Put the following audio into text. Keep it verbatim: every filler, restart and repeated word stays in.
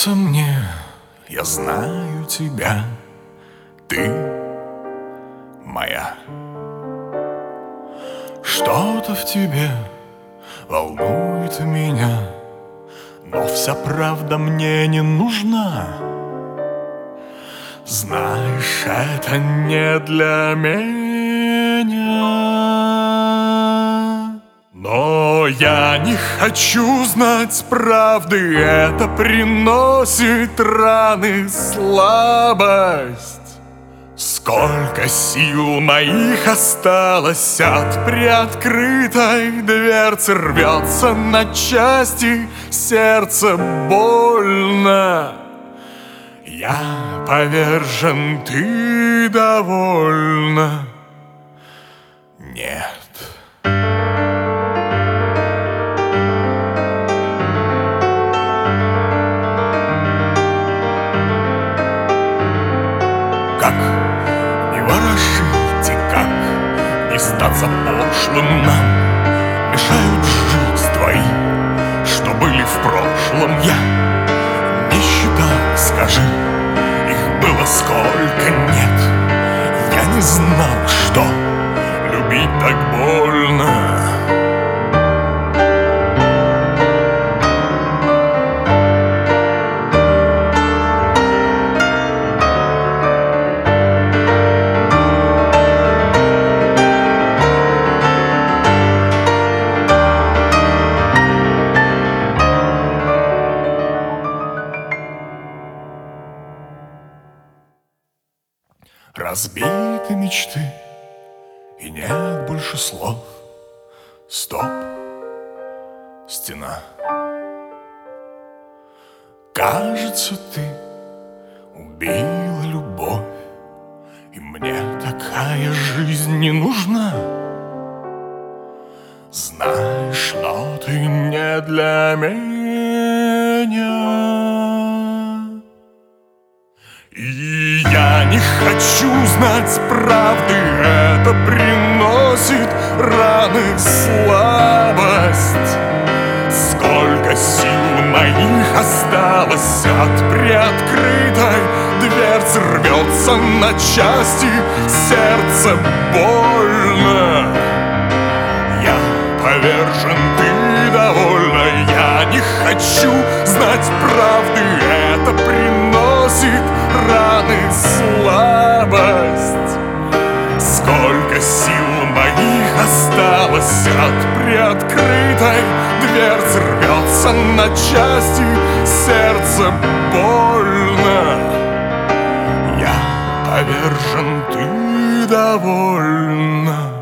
кажется мне, я знаю тебя, ты моя. Что-то в тебе волнует меня, но вся правда мне не нужна. Знаешь, это не для меня. Но я не хочу знать правды, это приносит раны, слабость. Сколько сил моих осталось от приоткрытой дверцы, рвется на части, сердце больно. Я повержен, ты довольна? Нет. Как не ворошить и как не статься пошлым нам мешают жить твои, что были в прошлом. Я не считал, скажи, их было сколько, нет. Я не знал, что любить так больно. Разбиты мечты, и нет больше слов. Стоп, стена. Кажется, ты убила любовь, и мне такая жизнь не нужна. Знаешь, но ты не для меня. И я не хочу знать правды, это приносит раны, слабость. Сколько сил моих осталось от приоткрытой дверцы, рвется на части, сердце больно. Я повержен, ты довольна. Я не хочу знать правды, это приносит раны, слабость. Сколько сил моих осталось от приоткрытой дверцы, рвется на части, сердце больно. Я повержен, ты довольна.